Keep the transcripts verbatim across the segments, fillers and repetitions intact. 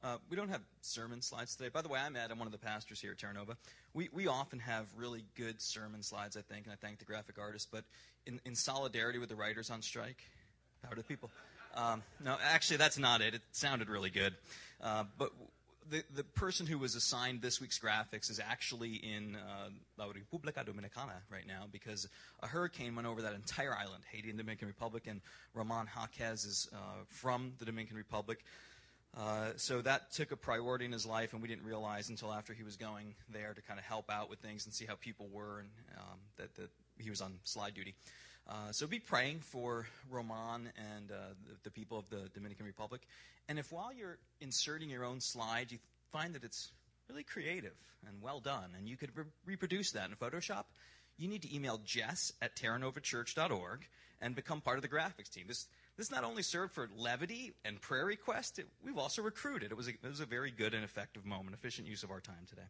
Uh, we don't have sermon slides today. By the way, I'm Ed. I'm one of the pastors here at Terra Nova. We we often have really good sermon slides, I think, and I thank the graphic artists. But in, in solidarity with the writers on strike, power to the people. Um, no, actually, that's not it. It sounded really good. Uh, but the the person who was assigned this week's graphics is actually in uh, La República Dominicana right now because a hurricane went over that entire island, Haiti and Dominican Republic, and Ramon Jaquez is uh, from the Dominican Republic. Uh, so that took a priority in his life, and we didn't realize until after he was going there to kind of help out with things and see how people were, and um, that, that he was on slide duty. Uh, so be praying for Roman and uh, the, the people of the Dominican Republic. And if while you're inserting your own slide, you find that it's really creative and well done, and you could re- reproduce that in Photoshop, you need to email Jess at terra nova church dot org and become part of the graphics team. This This not only served for levity and prayer request, it, we've also recruited. It was, a, it was a very good and effective moment, efficient use of our time today.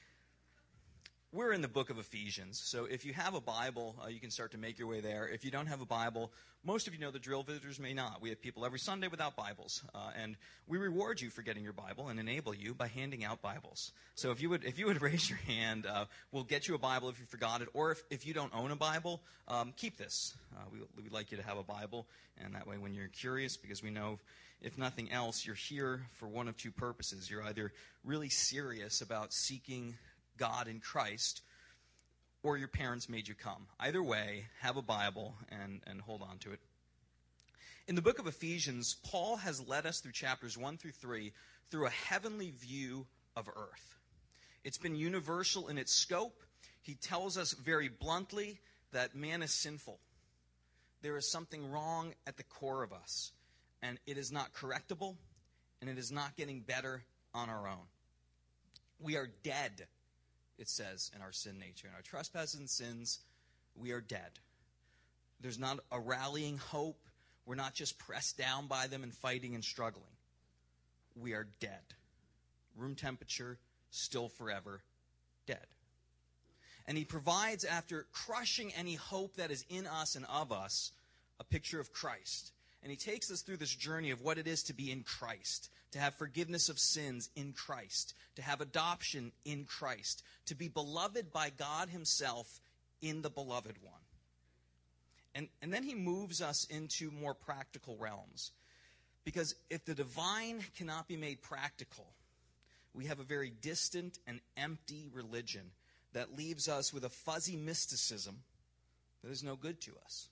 We're in the book of Ephesians, so if you have a Bible, uh, you can start to make your way there. If you don't have a Bible, most of you know the drill, visitors may not. We have people every Sunday without Bibles, uh, and we reward you for getting your Bible and enable you by handing out Bibles. So if you would if you would raise your hand, uh, we'll get you a Bible if you forgot it, or if, if you don't own a Bible, um, keep this. Uh, we, we'd like you to have a Bible, and that way when you're curious, because we know if nothing else, you're here for one of two purposes. You're either really serious about seeking God in Christ, or your parents made you come. Either way, have a Bible and, and hold on to it. In the book of Ephesians, Paul has led us through chapters one through three through a heavenly view of earth. It's been universal in its scope. He tells us very bluntly that man is sinful. There is something wrong at the core of us, and it is not correctable, and it is not getting better on our own. We are dead, it says, in our sin nature. In our trespasses and sins, we are dead. There's not a rallying hope. We're not just pressed down by them and fighting and struggling. We are dead. Room temperature, still forever, dead. And he provides, after crushing any hope that is in us and of us, a picture of Christ. And he takes us through this journey of what it is to be in Christ, to have forgiveness of sins in Christ, to have adoption in Christ, to be beloved by God himself in the beloved one. And, and then he moves us into more practical realms. Because if the divine cannot be made practical, we have a very distant and empty religion that leaves us with a fuzzy mysticism that is no good to us.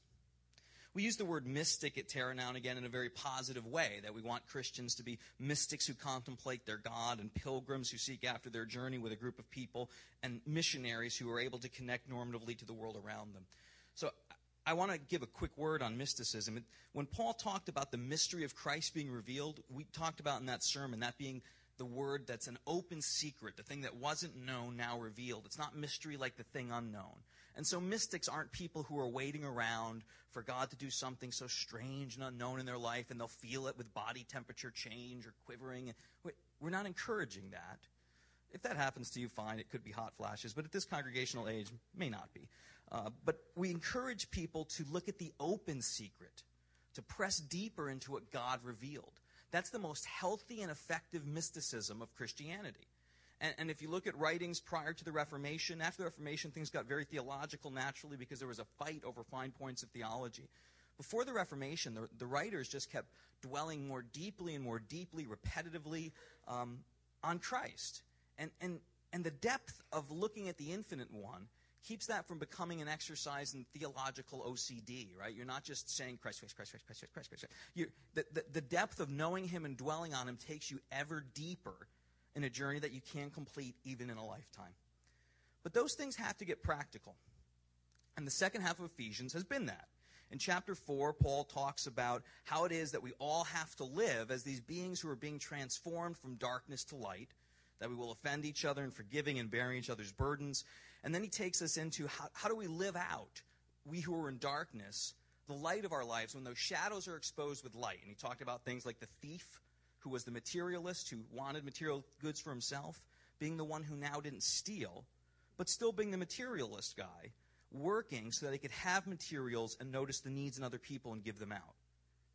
We use the word mystic at Terra now and again in a very positive way, that we want Christians to be mystics who contemplate their God, and pilgrims who seek after their journey with a group of people, and missionaries who are able to connect normatively to the world around them. So I want to give a quick word on mysticism. When Paul talked about the mystery of Christ being revealed, we talked about in that sermon that being the word that's an open secret, the thing that wasn't known, now revealed. It's not mystery like the thing unknown. And so mystics aren't people who are waiting around for God to do something so strange and unknown in their life, and they'll feel it with body temperature change or quivering. We're not encouraging that. If that happens to you, fine. It could be hot flashes, but at this congregational age, may not be. Uh, but we encourage people to look at the open secret, to press deeper into what God revealed. That's the most healthy and effective mysticism of Christianity. And, and if you look at writings prior to the Reformation, after the Reformation, things got very theological naturally because there was a fight over fine points of theology. Before the Reformation, the, the writers just kept dwelling more deeply and more deeply, repetitively, um, on Christ. And, and, and the depth of looking at the infinite one keeps that from becoming an exercise in theological O C D, right? You're not just saying Christ, Christ, Christ, Christ, Christ, Christ, Christ. You're, the, the, the depth of knowing him and dwelling on him takes you ever deeper in a journey that you can't complete even in a lifetime. But those things have to get practical. And the second half of Ephesians has been that. In chapter four, Paul talks about how it is that we all have to live as these beings who are being transformed from darkness to light, that we will offend each other in forgiving and bearing each other's burdens. And then he takes us into how, how do we live out, we who are in darkness, the light of our lives when those shadows are exposed with light. And he talked about things like the thief, who was the materialist, who wanted material goods for himself, being the one who now didn't steal, but still being the materialist guy, working so that he could have materials and notice the needs in other people and give them out.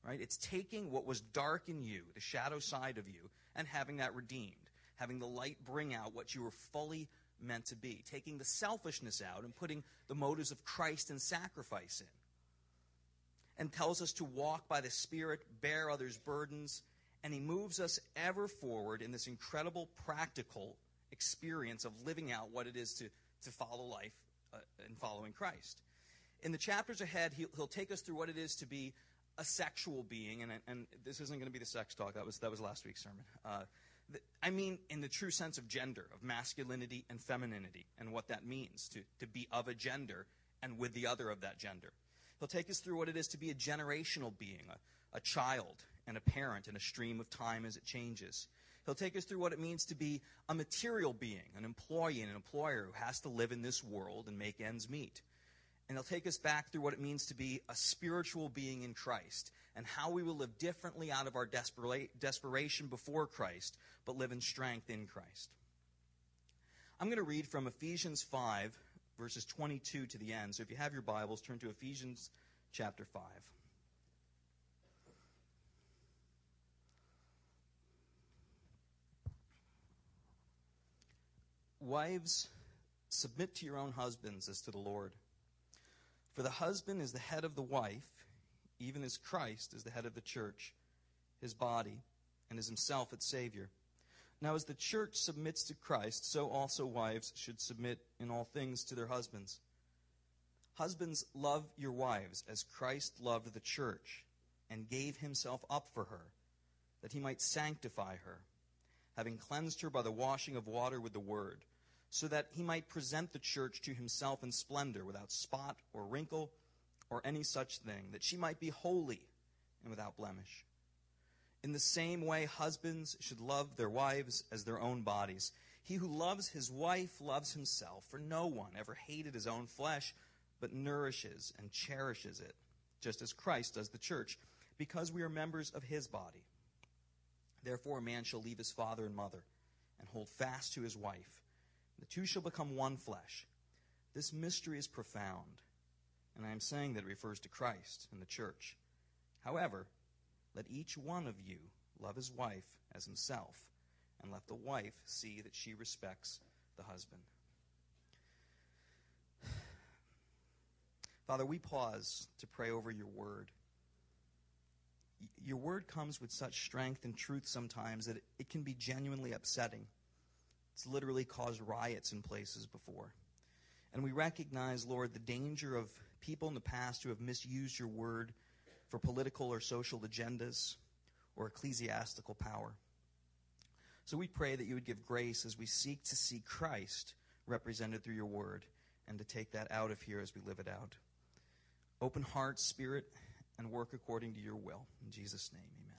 right? It's taking what was dark in you, the shadow side of you, and having that redeemed, having the light bring out what you were fully meant to be, taking the selfishness out and putting the motives of Christ and sacrifice in. And tells us to walk by the Spirit, bear others' burdens, and he moves us ever forward in this incredible practical experience of living out what it is to, to follow life uh, and following Christ. In the chapters ahead, he'll, he'll take us through what it is to be a sexual being, and, and this isn't going to be the sex talk. That was that was last week's sermon. Uh, the, I mean, in the true sense of gender, of masculinity and femininity, and what that means to, to be of a gender and with the other of that gender. He'll take us through what it is to be a generational being, a, a child and a parent in a stream of time as it changes. He'll take us through what it means to be a material being, an employee and an employer who has to live in this world and make ends meet. And he'll take us back through what it means to be a spiritual being in Christ and how we will live differently out of our despera- desperation before Christ, but live in strength in Christ. I'm going to read from Ephesians five, verses twenty-two to the end. So if you have your Bibles, turn to Ephesians chapter five. Wives, submit to your own husbands as to the Lord. For the husband is the head of the wife, even as Christ is the head of the church, his body, and is himself its Savior. Now as the church submits to Christ, so also wives should submit in all things to their husbands. Husbands, love your wives as Christ loved the church and gave himself up for her, that he might sanctify her, having cleansed her by the washing of water with the word, so that he might present the church to himself in splendor, without spot or wrinkle or any such thing, that she might be holy and without blemish. In the same way, husbands should love their wives as their own bodies. He who loves his wife loves himself, for no one ever hated his own flesh, but nourishes and cherishes it, just as Christ does the church, because we are members of his body. Therefore a man shall leave his father and mother, and hold fast to his wife. The two shall become one flesh. This mystery is profound, and I am saying that it refers to Christ and the church. However, let each one of you love his wife as himself, and let the wife see that she respects the husband. Father, we pause to pray over your word. Your word comes with such strength and truth sometimes that it can be genuinely upsetting. It's literally caused riots in places before. And we recognize, Lord, the danger of people in the past who have misused your word for political or social agendas or ecclesiastical power. So we pray that you would give grace as we seek to see Christ represented through your word and to take that out of here as we live it out. Open heart, spirit, and work according to your will. In Jesus' name, amen.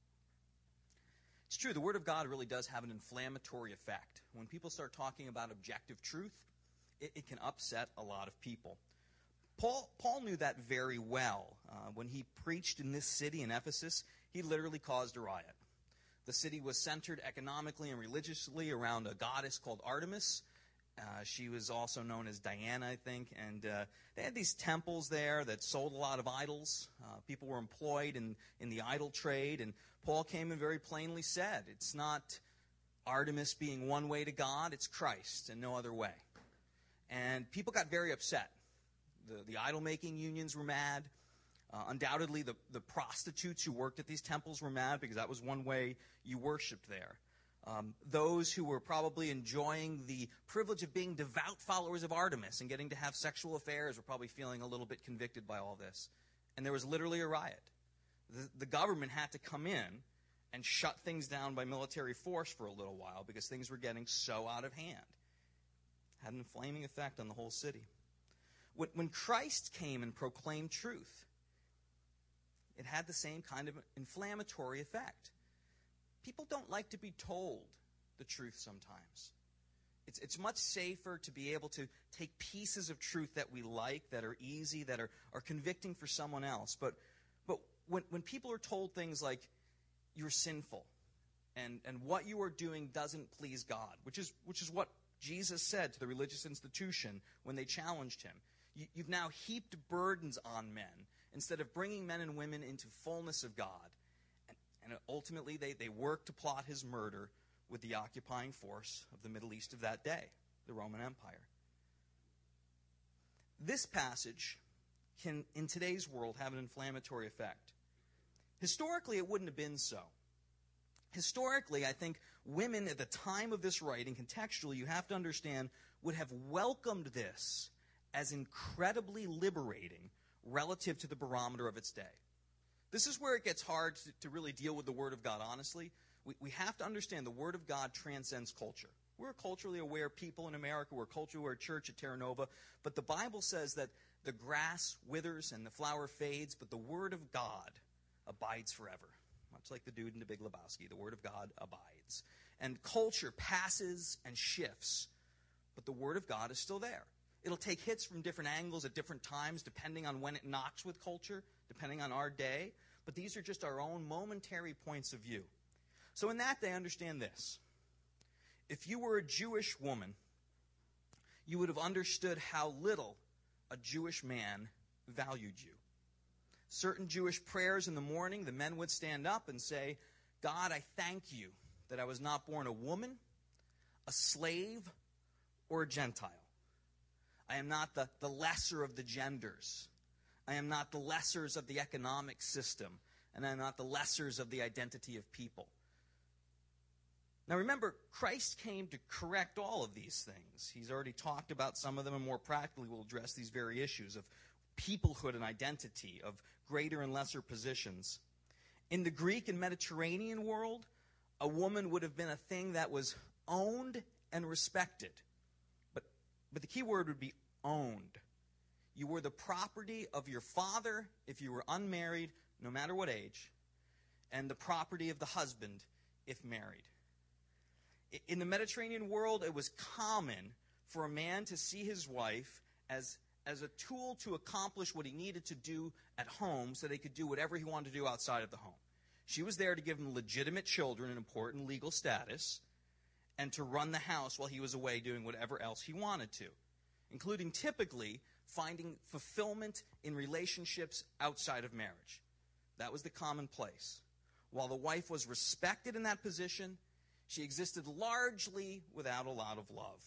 It's true, the Word of God really does have an inflammatory effect. When people start talking about objective truth, it, it can upset a lot of people. Paul, Paul knew that very well. Uh, when he preached in this city, in Ephesus, he literally caused a riot. The city was centered economically and religiously around a goddess called Artemis. Uh, she was also known as Diana, I think, and uh, they had these temples there that sold a lot of idols. Uh, people were employed in, in the idol trade, and Paul came and very plainly said, it's not Artemis being one way to God, it's Christ and no other way. And people got very upset. The, the idol-making unions were mad. Uh, undoubtedly, the, the prostitutes who worked at these temples were mad because that was one way you worshipped there. Um, those who were probably enjoying the privilege of being devout followers of Artemis and getting to have sexual affairs were probably feeling a little bit convicted by all this. And there was literally a riot. The, the government had to come in and shut things down by military force for a little while because things were getting so out of hand. Had an inflaming effect on the whole city. When, when Christ came and proclaimed truth, it had the same kind of inflammatory effect. People don't like to be told the truth sometimes. It's, it's much safer to be able to take pieces of truth that we like, that are easy, that are, are convicting for someone else. But, but when, when people are told things like, you're sinful, and, and what you are doing doesn't please God, which is, which is what Jesus said to the religious institution when they challenged him. You, you've now heaped burdens on men instead of bringing men and women into fullness of God. And, and ultimately, they, they worked to plot his murder with the occupying force of the Middle East of that day, the Roman Empire. This passage can, in today's world, have an inflammatory effect. Historically, it wouldn't have been so. Historically, I think women at the time of this writing, contextually, you have to understand, would have welcomed this as incredibly liberating relative to the barometer of its day. This is where it gets hard to, to really deal with the Word of God, honestly. We, we have to understand the Word of God transcends culture. We're a culturally aware people in America. We're a culturally aware church at Terra Nova. But the Bible says that the grass withers and the flower fades, but the Word of God abides forever. Much like the dude in The Big Lebowski, the Word of God abides. And culture passes and shifts, but the Word of God is still there. It'll take hits from different angles at different times, depending on when it knocks with culture, depending on our day. But these are just our own momentary points of view. So in that, they understand this. If you were a Jewish woman, you would have understood how little a Jewish man valued you. Certain Jewish prayers in the morning, the men would stand up and say, God, I thank you that I was not born a woman, a slave, or a Gentile. I am not the, the lesser of the genders. I am not the lessers of the economic system. And I am not the lessers of the identity of people. Now remember, Christ came to correct all of these things. He's already talked about some of them, and more practically we'll address these very issues of peoplehood and identity, of greater and lesser positions. In the Greek and Mediterranean world, a woman would have been a thing that was owned and respected. But, but the key word would be owned. You were the property of your father if you were unmarried, no matter what age, and the property of the husband if married. In the Mediterranean world, it was common for a man to see his wife as, as a tool to accomplish what he needed to do at home so that he could do whatever he wanted to do outside of the home. She was there to give him legitimate children, an important legal status, and to run the house while he was away doing whatever else he wanted to, including typically finding fulfillment in relationships outside of marriage. That was the commonplace. While the wife was respected in that position, she existed largely without a lot of love.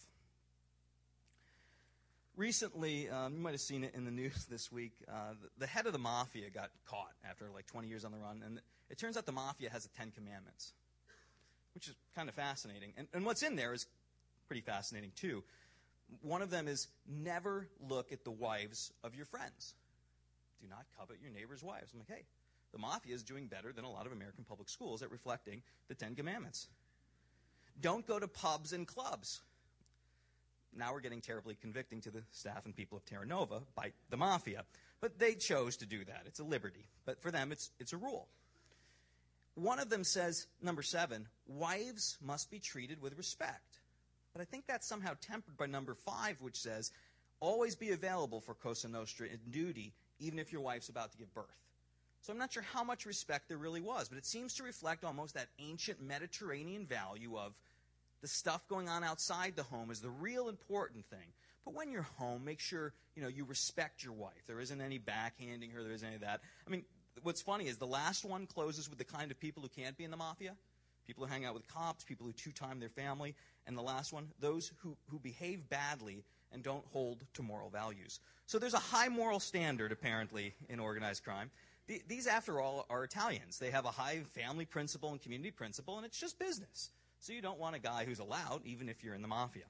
Recently, um, you might have seen it in the news this week, uh, the, the head of the mafia got caught after like twenty years on the run. And it turns out the mafia has the Ten Commandments, which is kind of fascinating. And, and what's in there is pretty fascinating too. One of them is never look at the wives of your friends. Do not covet your neighbor's wives. I'm like, hey, the mafia is doing better than a lot of American public schools at reflecting the Ten Commandments. Don't go to pubs and clubs. Now we're getting terribly convicting to the staff and people of Terra Nova by the mafia. But they chose to do that. It's a liberty. But for them, it's, it's a rule. One of them says, number seven, wives must be treated with respect. But I think that's somehow tempered by number five, which says, always be available for Cosa Nostra in duty, even if your wife's about to give birth. So I'm not sure how much respect there really was, but it seems to reflect almost that ancient Mediterranean value of the stuff going on outside the home is the real important thing. But when you're home, make sure, you know, you respect your wife. There isn't any backhanding her. There isn't any of that. I mean, what's funny is the last one closes with the kind of people who can't be in the mafia. People who hang out with cops, people who two-time their family. And the last one, those who, who behave badly and don't hold to moral values. So there's a high moral standard, apparently, in organized crime. The, these, after all, are Italians. They have a high family principle and community principle, and it's just business. So you don't want a guy who's allowed, even if you're in the mafia.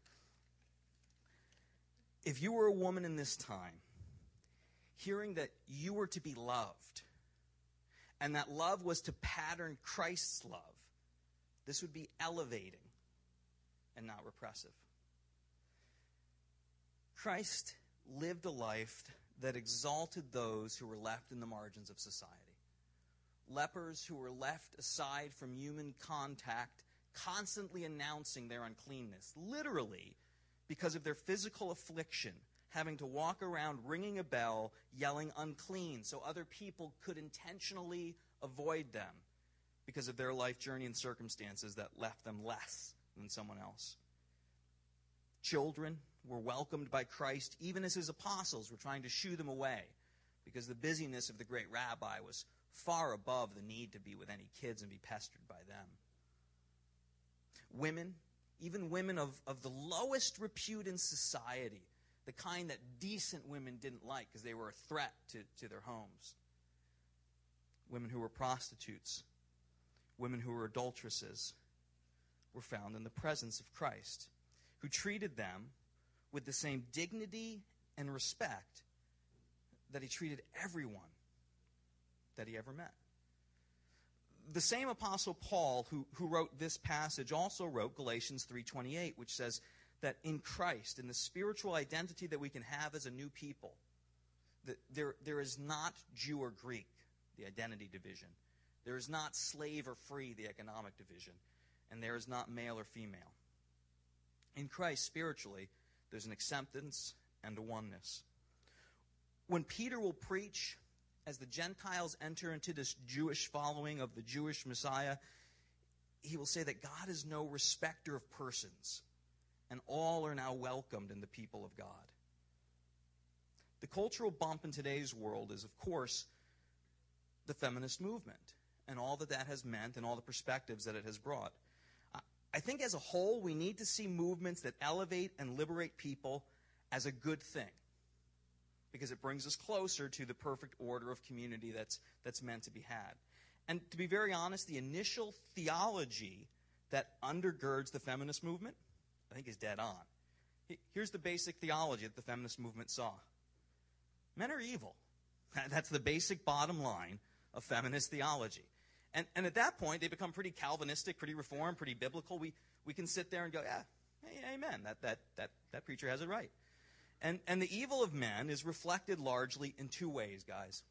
If you were a woman in this time, hearing that you were to be loved, and that love was to pattern Christ's love, this would be elevating and not repressive. Christ lived a life that exalted those who were left in the margins of society. Lepers who were left aside from human contact, constantly announcing their uncleanness, literally because of their physical affliction, having to walk around ringing a bell, yelling unclean, so other people could intentionally avoid them because of their life journey and circumstances that left them less than someone else. Children were welcomed by Christ even as his apostles were trying to shoo them away because the busyness of the great rabbi was far above the need to be with any kids and be pestered by them. Women, even women of, of the lowest repute in society, the kind that decent women didn't like because they were a threat to, to their homes. Women who were prostitutes, women who were adulteresses, were found in the presence of Christ, who treated them with the same dignity and respect that he treated everyone that he ever met. The same Apostle Paul who, who wrote this passage also wrote Galatians three twenty-eight, which says that in Christ, in the spiritual identity that we can have as a new people, that there, there is not Jew or Greek, the identity division. There is not slave or free, the economic division. And there is not male or female. In Christ, spiritually, there's an acceptance and a oneness. When Peter will preach, as the Gentiles enter into this Jewish following of the Jewish Messiah, he will say that God is no respecter of persons, and all are now welcomed in the people of God. The cultural bump in today's world is, of course, the feminist movement and all that that has meant and all the perspectives that it has brought. I think as a whole, we need to see movements that elevate and liberate people as a good thing, because it brings us closer to the perfect order of community that's, that's meant to be had. And to be very honest, the initial theology that undergirds the feminist movement, I think, is dead on. Here's the basic theology that the feminist movement saw. Men are evil. That's the basic bottom line of feminist theology. And, and at that point, they become pretty Calvinistic, pretty Reformed, pretty biblical. We, we can sit there and go, yeah, hey, amen. That, that, that, that preacher has it right. And, and the evil of men is reflected largely in two ways, guys.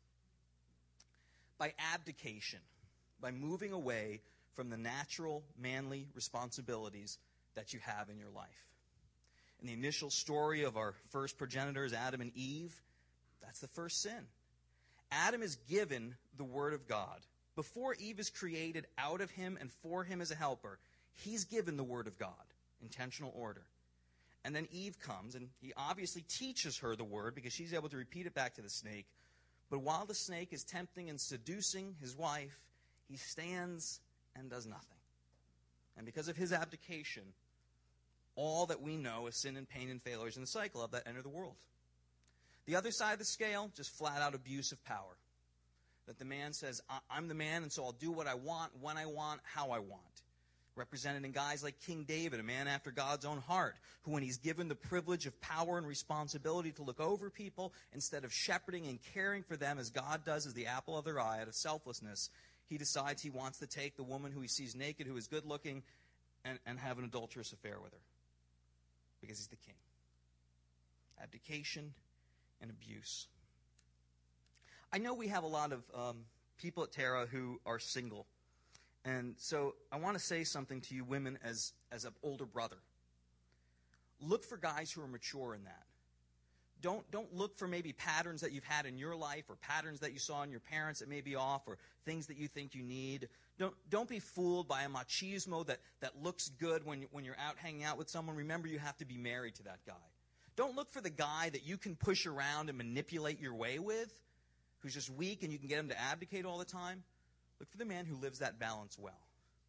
By abdication, by moving away from the natural, manly responsibilities that you have in your life. In the initial story of our first progenitors, Adam and Eve, that's the first sin. Adam is given the Word of God. Before Eve is created out of him and for him as a helper, he's given the Word of God, intentional order. And then Eve comes, and he obviously teaches her the Word because she's able to repeat it back to the snake. But while the snake is tempting and seducing his wife, he stands and does nothing. And because of his abdication, all that we know is sin and pain and failures in the cycle of that enter the world. The other side of the scale, just flat out abuse of power. That the man says, I'm the man, and so I'll do what I want, when I want, how I want. Represented in guys like King David, a man after God's own heart, who when he's given the privilege of power and responsibility to look over people, instead of shepherding and caring for them as God does as the apple of their eye out of selflessness, he decides he wants to take the woman who he sees naked, who is good looking, and, and have an adulterous affair with her. Because he's the king. Abdication and abuse. I know we have a lot of um, people at Terra who are single. And so I want to say something to you women as, as an older brother. Look for guys who are mature in that. Don't, don't look for maybe patterns that you've had in your life or patterns that you saw in your parents that may be off or things that you think you need. Don't, don't be fooled by a machismo that, that looks good when, you, when you're out hanging out with someone. Remember, you have to be married to that guy. Don't look for the guy that you can push around and manipulate your way with, who's just weak and you can get him to abdicate all the time. Look for the man who lives that balance well.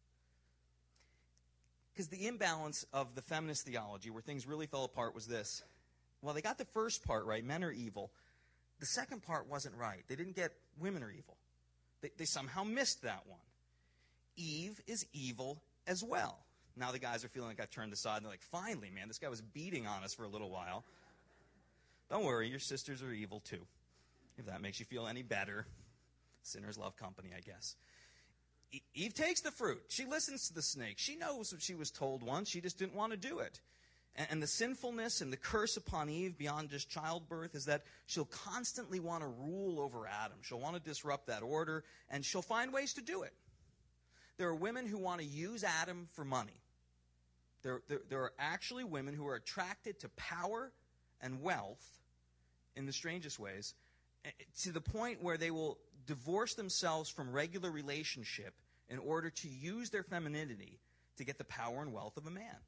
Because the imbalance of the feminist theology, where things really fell apart, was this. Well, they got the first part right, men are evil. The second part wasn't right. They didn't get women are evil. They, they somehow missed that one. Eve is evil as well. Now the guys are feeling like I've turned aside, and they're like, finally, man, this guy was beating on us for a little while. Don't worry, your sisters are evil too. If that makes you feel any better. Sinners love company, I guess. E- Eve takes the fruit. She listens to the snake. She knows what she was told once. She just didn't want to do it. And, and the sinfulness and the curse upon Eve beyond just childbirth is that she'll constantly want to rule over Adam. She'll want to disrupt that order, and she'll find ways to do it. There are women who want to use Adam for money. There, there, there are actually women who are attracted to power and wealth in the strangest ways, to the point where they will divorce themselves from regular relationship in order to use their femininity to get the power and wealth of a man.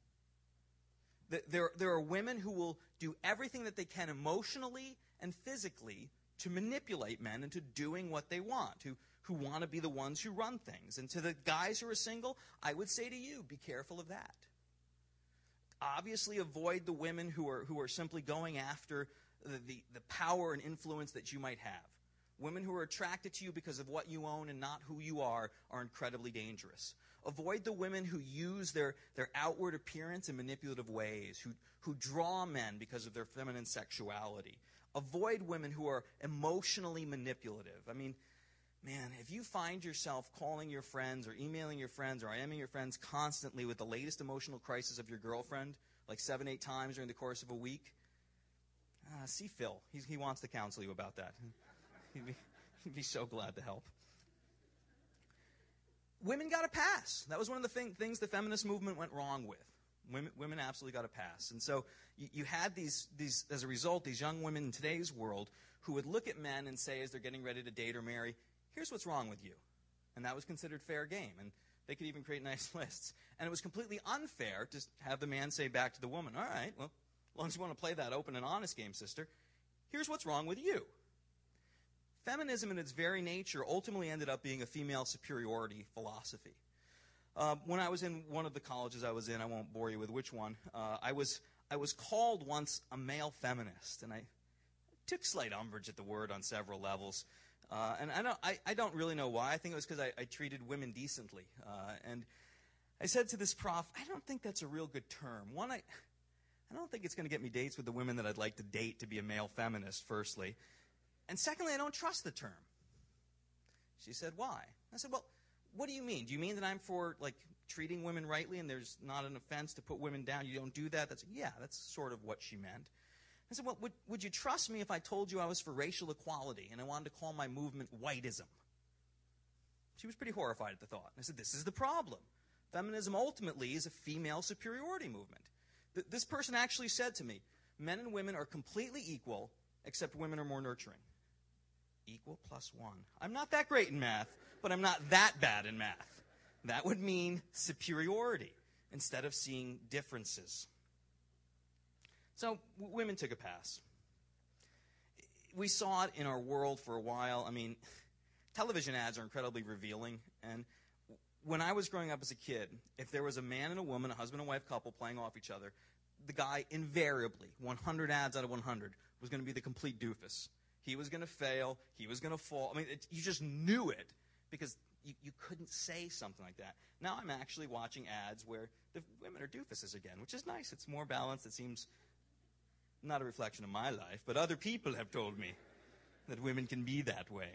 There, there are women who will do everything that they can emotionally and physically to manipulate men into doing what they want, who, who want to be the ones who run things. And to the guys who are single, I would say to you, be careful of that. Obviously, avoid the women who are, who are simply going after the, the, the power and influence that you might have. Women who are attracted to you because of what you own and not who you are are incredibly dangerous. Avoid the women who use their, their outward appearance in manipulative ways, who, who draw men because of their feminine sexuality. Avoid women who are emotionally manipulative. I mean, man, if you find yourself calling your friends or emailing your friends or IMing your friends constantly with the latest emotional crisis of your girlfriend, like seven, eight times during the course of a week, uh, see Phil. He's, he wants to counsel you about that. He'd be, he'd be so glad to help. Women got a pass. That was one of the thing, things the feminist movement went wrong with. Women, women absolutely got a pass. And so you, you had these, these, as a result, these young women in today's world who would look at men and say as they're getting ready to date or marry, here's what's wrong with you. And that was considered fair game. And they could even create nice lists. And it was completely unfair to have the man say back to the woman, all right, well, as long as you want to play that open and honest game, sister, here's what's wrong with you. Feminism in its very nature ultimately ended up being a female superiority philosophy. Uh, when I was in one of the colleges I was in, I won't bore you with which one, uh, I was I was called once a male feminist, and I took slight umbrage at the word on several levels. Uh, and I don't, I, I don't really know why. I think it was because I, I treated women decently. Uh, and I said to this prof, I don't think that's a real good term. One, I, I don't think it's going to get me dates with the women that I'd like to date to be a male feminist, firstly. And secondly, I don't trust the term. She said, why? I said, well, what do you mean? Do you mean that I'm for, like, treating women rightly and there's not an offense to put women down? You don't do that? That's, yeah, that's sort of what she meant. I said, well, would, would you trust me if I told you I was for racial equality and I wanted to call my movement whiteism? She was pretty horrified at the thought. I said, this is the problem. Feminism ultimately is a female superiority movement. Th- this person actually said to me, men and women are completely equal, except women are more nurturing. Equal plus one. I'm not that great in math, but I'm not that bad in math. That would mean superiority instead of seeing differences. So w- women took a pass. We saw it in our world for a while. I mean, television ads are incredibly revealing. And when I was growing up as a kid, if there was a man and a woman, a husband and wife couple playing off each other, the guy invariably, one hundred ads out of one hundred, was going to be the complete doofus. He was going to fail. He was going to fall. I mean, it, you just knew it because you, you couldn't say something like that. Now I'm actually watching ads where the women are doofuses again, which is nice. It's more balanced. It seems not a reflection of my life, but other people have told me that women can be that way.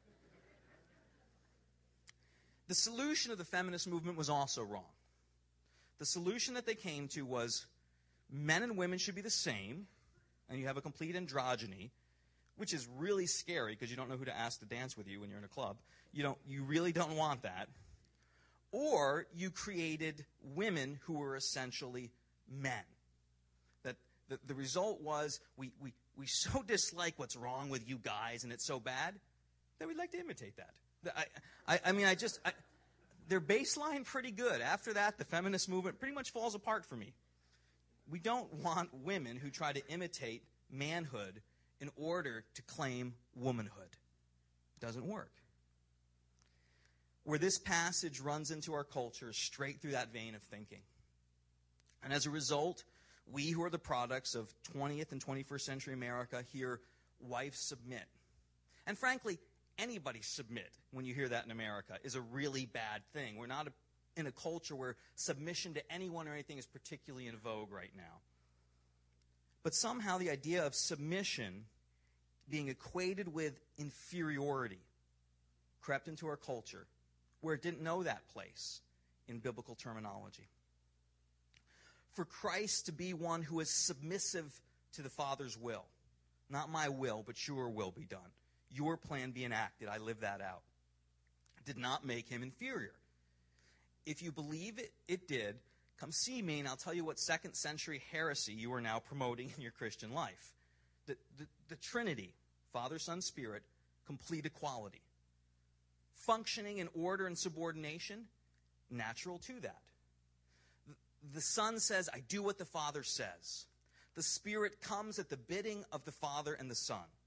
The solution of the feminist movement was also wrong. The solution that they came to was men and women should be the same, and you have a complete androgyny, which is really scary because you don't know who to ask to dance with you when you're in a club. You don't, you really don't want that. Or you created women who were essentially men. That the, the result was we, we, we so dislike what's wrong with you guys and it's so bad that we'd like to imitate that. I, I, I mean, I just, I, their baseline pretty good. After that, the feminist movement pretty much falls apart for me. We don't want women who try to imitate manhood in order to claim womanhood. It doesn't work. Where this passage runs into our culture straight through that vein of thinking. And as a result, we who are the products of twentieth and twenty-first century America hear wives submit. And frankly, anybody submit when you hear that in America is a really bad thing. We're not a, in a culture where submission to anyone or anything is particularly in vogue right now. But somehow the idea of submission being equated with inferiority crept into our culture where it didn't know that place in biblical terminology. For Christ to be one who is submissive to the Father's will, not my will, but your will be done. Your plan be enacted. I live that out. Did not make him inferior. If you believe it, it did, come see me and I'll tell you what second century heresy you are now promoting in your Christian life. The, the, the Trinity, Father, Son, Spirit, complete equality. Functioning in order and subordination, natural to that. The, the Son says, I do what the Father says. The Spirit comes at the bidding of the Father and the Son.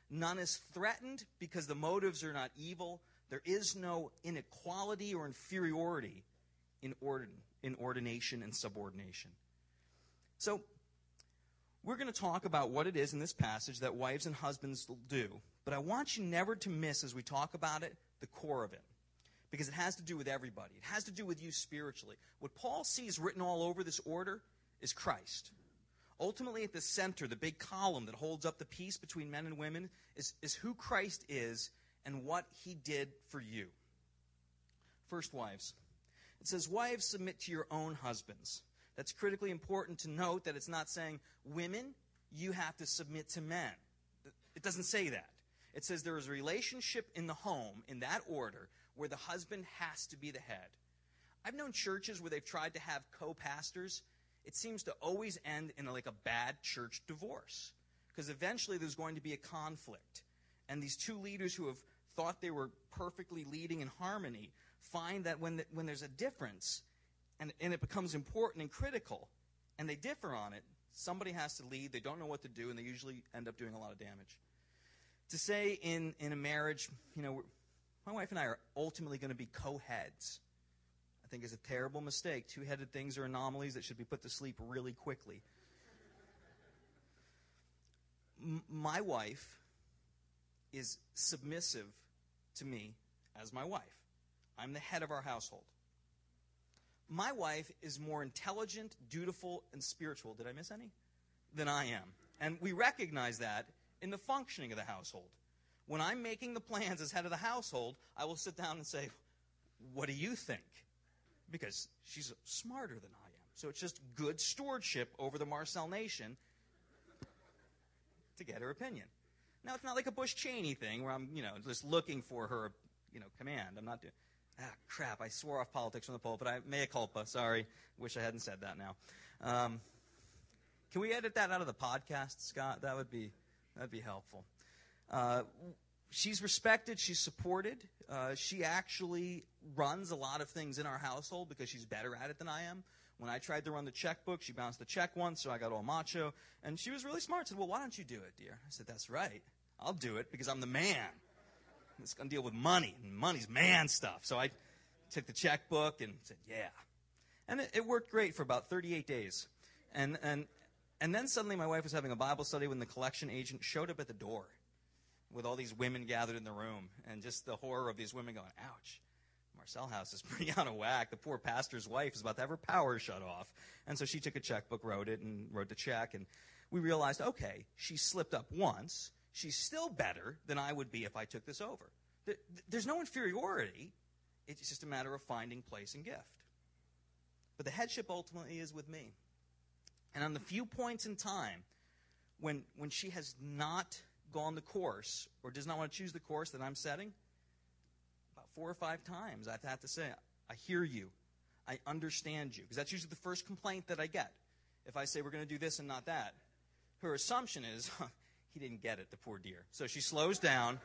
None is threatened because the motives are not evil. There is no inequality or inferiority in, ordin- in ordination and subordination. So, we're going to talk about what it is in this passage that wives and husbands will do. But I want you never to miss, as we talk about it, the core of it. Because it has to do with everybody. It has to do with you spiritually. What Paul sees written all over this order is Christ. Ultimately, at the center, the big column that holds up the peace between men and women is, is who Christ is and what he did for you. First, wives. It says, wives, submit to your own husbands. That's critically important to note that it's not saying, women, you have to submit to men. It doesn't say that. It says there is a relationship in the home, in that order, where the husband has to be the head. I've known churches where they've tried to have co-pastors. It seems to always end in a, like a bad church divorce. Because eventually there's going to be a conflict. And these two leaders who have thought they were perfectly leading in harmony find that when, the, when there's a difference, and, and it becomes important and critical, and they differ on it, somebody has to lead, they don't know what to do, and they usually end up doing a lot of damage. To say in, in a marriage, you know, my wife and I are ultimately going to be co-heads, I think is a terrible mistake. Two-headed things are anomalies that should be put to sleep really quickly. M- my wife is submissive to me as my wife. I'm the head of our household. My wife is more intelligent, dutiful, and spiritual, did I miss any? Than I am. And we recognize that in the functioning of the household. When I'm making the plans as head of the household, I will sit down and say, what do you think? Because she's smarter than I am. So it's just good stewardship over the Marcel nation to get her opinion. Now, it's not like a Bush Cheney thing where I'm, you know, just looking for her, you know, command. I'm not doing, ah, crap, I swore off politics from the pulpit. I, mea culpa, sorry. Wish I hadn't said that now. Um, can we edit that out of the podcast, Scott? That would be, that'd be helpful. Uh, she's respected. She's supported. Uh, she actually runs a lot of things in our household because she's better at it than I am. When I tried to run the checkbook, she bounced the check once, so I got all macho. And she was really smart. She said, well, why don't you do it, dear? I said, that's right. I'll do it because I'm the man. It's going to deal with money, and money's man stuff. So I took the checkbook and said, yeah. And it, it worked great for about thirty-eight days. And, and, and then suddenly my wife was having a Bible study when the collection agent showed up at the door with all these women gathered in the room, and just the horror of these women going, ouch, Marcel House is pretty out of whack. The poor pastor's wife is about to have her power shut off. And so she took a checkbook, wrote it, and wrote the check, and we realized, okay, she slipped up once. She's still better than I would be if I took this over. There's no inferiority. It's just a matter of finding place and gift. But the headship ultimately is with me. And on the few points in time when, when she has not gone the course or does not want to choose the course that I'm setting, about four or five times I've had to say, I hear you. I understand you. Because that's usually the first complaint that I get. If I say we're going to do this and not that, her assumption is, huh, he didn't get it, the poor dear. So she slows down,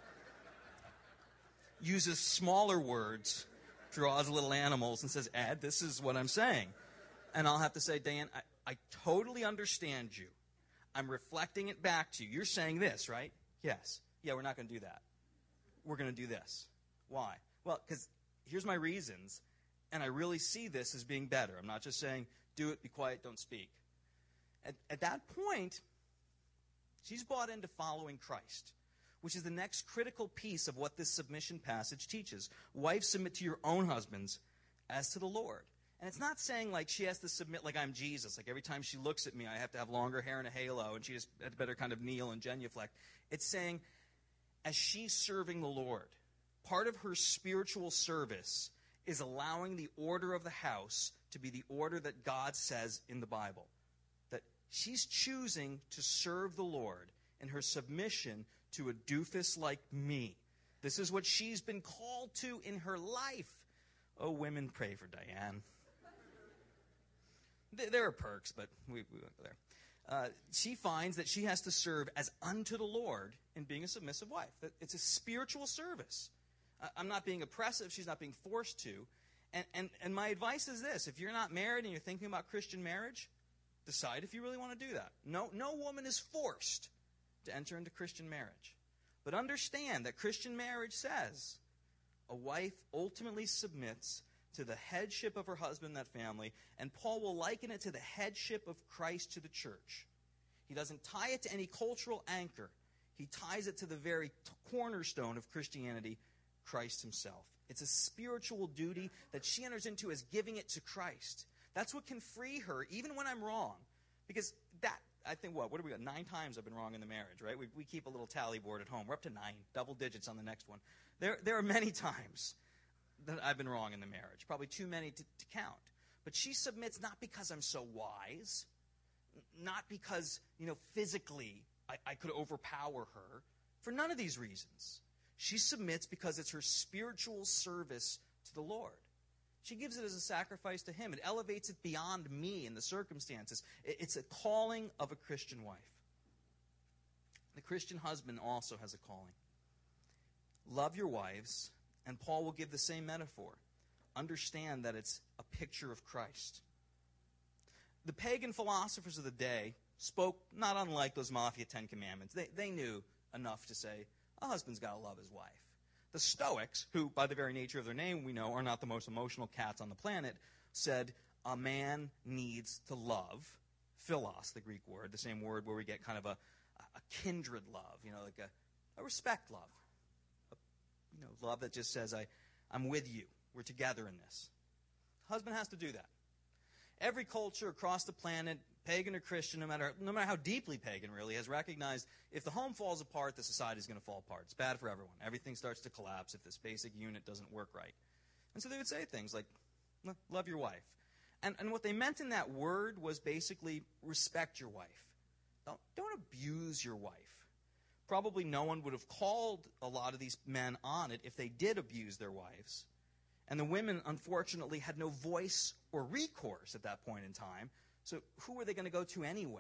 uses smaller words, draws little animals, and says, Ed, this is what I'm saying. And I'll have to say, Dan, I, I totally understand you. I'm reflecting it back to you. You're saying this, right? Yes. Yeah, we're not going to do that. We're going to do this. Why? Well, because here's my reasons, and I really see this as being better. I'm not just saying, do it, be quiet, don't speak. At, at that point, she's bought into following Christ, which is the next critical piece of what this submission passage teaches. Wives, submit to your own husbands as to the Lord. And it's not saying like she has to submit like I'm Jesus. Like every time she looks at me, I have to have longer hair and a halo, and she just had better kind of kneel and genuflect. It's saying as she's serving the Lord, part of her spiritual service is allowing the order of the house to be the order that God says in the Bible. That she's choosing to serve the Lord in her submission to a doofus like me. This is what she's been called to in her life. Oh, women, pray for Diane. There are perks, but we, we won't go there. Uh, she finds that she has to serve as unto the Lord in being a submissive wife. That it's a spiritual service. Uh, I'm not being oppressive. She's not being forced to. And, and, and my advice is this. If you're not married and you're thinking about Christian marriage, decide if you really want to do that. No, no woman is forced to enter into Christian marriage. But understand that Christian marriage says a wife ultimately submits to the headship of her husband in that family, and Paul will liken it to the headship of Christ to the church. He doesn't tie it to any cultural anchor. He ties it to the very t- cornerstone of Christianity, Christ himself. It's a spiritual duty that she enters into as giving it to Christ. That's what can free her, even when I'm wrong. Because that, I think, what? What do we got? Nine times I've been wrong in the marriage, right? We, we keep a little tally board at home. We're up to nine, double digits on the next one. There, there are many times that I've been wrong in the marriage. Probably too many to, to count. But she submits not because I'm so wise, not because, you know, physically I, I could overpower her. For none of these reasons. She submits because it's her spiritual service to the Lord. She gives it as a sacrifice to him. It elevates it beyond me and the circumstances. It, it's a calling of a Christian wife. The Christian husband also has a calling. Love your wives, and Paul will give the same metaphor. Understand that it's a picture of Christ. The pagan philosophers of the day spoke not unlike those mafia Ten Commandments. They, they knew enough to say, a husband's got to love his wife. The Stoics, who by the very nature of their name we know are not the most emotional cats on the planet, said a man needs to love, philos, the Greek word, the same word where we get kind of a, a kindred love, you know, like a, a respect love. A, you know, love that just says, I, I'm with you. We're together in this. Husband has to do that. Every culture across the planet, pagan or Christian, no matter no matter how deeply pagan really, has recognized if the home falls apart, the society is going to fall apart. It's bad for everyone. Everything starts to collapse if this basic unit doesn't work right. And so they would say things like, love your wife. And, and what they meant in that word was basically respect your wife. Don't, don't abuse your wife. Probably no one would have called a lot of these men on it if they did abuse their wives. And the women, unfortunately, had no voice or recourse at that point in time. So who were they going to go to anyway?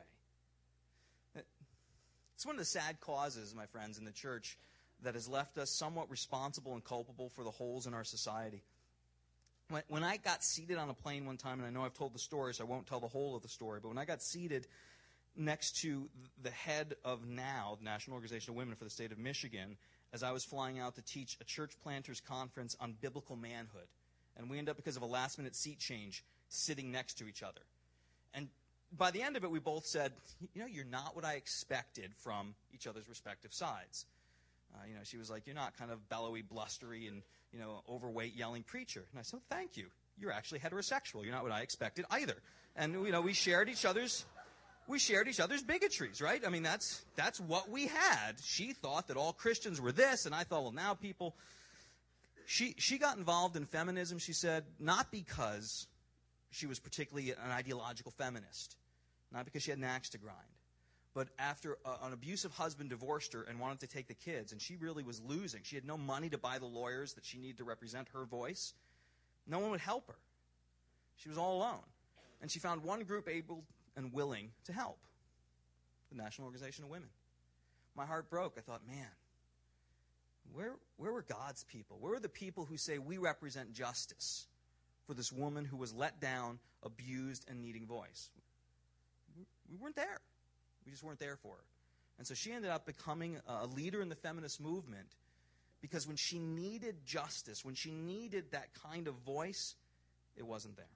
It's one of the sad causes, my friends, in the church that has left us somewhat responsible and culpable for the holes in our society. When, when I got seated on a plane one time, and I know I've told the story, so I won't tell the whole of the story, but when I got seated next to the head of NOW, the National Organization of Women for the state of Michigan, as I was flying out to teach a church planters conference on biblical manhood. And we ended up, because of a last-minute seat change, sitting next to each other. And by the end of it, we both said, you know, you're not what I expected from each other's respective sides. Uh, you know, she was like, you're not kind of bellowy, blustery, and, you know, overweight, yelling preacher. And I said, well, thank you. You're actually heterosexual. You're not what I expected either. And, you know, we shared each other's... We shared each other's bigotries, right? I mean, that's that's what we had. She thought that all Christians were this, and I thought, well, now people... She she got involved in feminism, she said, not because she was particularly an ideological feminist, not because she had an axe to grind, but after a, an abusive husband divorced her and wanted to take the kids, and she really was losing. She had no money to buy the lawyers that she needed to represent her voice. No one would help her. She was all alone. And she found one group able and willing to help, the National Organization of Women. My heart broke. I thought, man, where where were God's people? Where were the people who say we represent justice for this woman who was let down, abused, and needing voice? We weren't there. We just weren't there for her. And so she ended up becoming a leader in the feminist movement because when she needed justice, when she needed that kind of voice, it wasn't there.